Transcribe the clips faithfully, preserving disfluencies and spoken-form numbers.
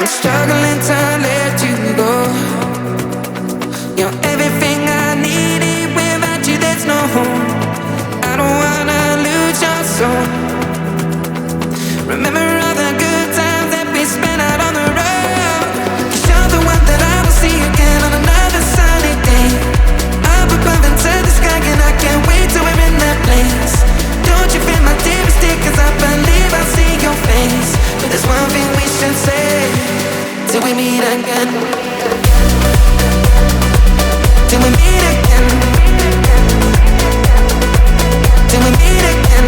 I'm struggling to let you go. You're everything I needed. Without you, there's no home. I don't wanna lose your soul. Remember all the good times that we spent out on the road. 'Cause you're the one that I will see again on another sunny day. Up above into the sky, and I can't wait till we're in that place. Don't you feel my deepest day? 'Cause I believe I'll see your face. But there's one thing we should say till we meet again. Till we meet again. Till we meet again.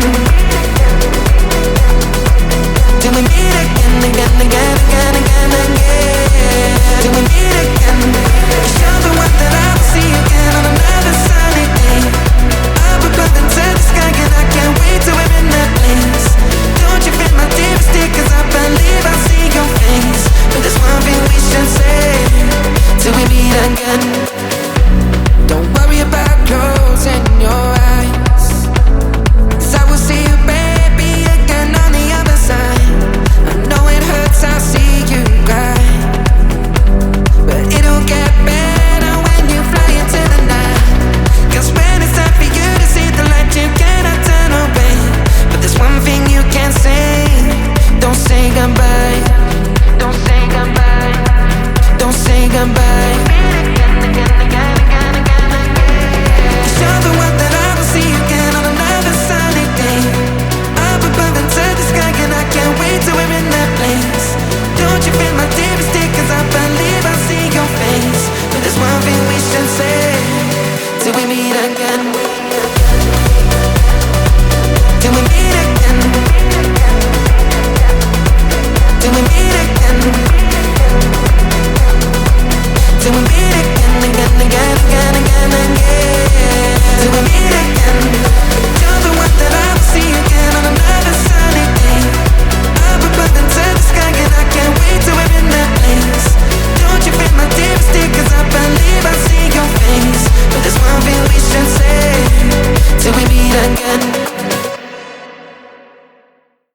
Till we meet again, again, again, again, again, again. Till we meet again. 'Cause you're the one that I will see again on another sunny day. Up above into the sky, and I can't wait till we're in that place. Don't you feel my deepest day? 'Cause I believe I'll see your face. But there's one thing we should say till we meet again. Don't worry about closing your eyes, 'cause I will see you, baby, again on the other side. I know it hurts, I see you cry, but it'll get better when you fly into the night. 'Cause when it's time for you to see the light, you cannot turn away. But there's one thing you can't say. Don't say goodbye. Don't say goodbye. Don't say goodbye.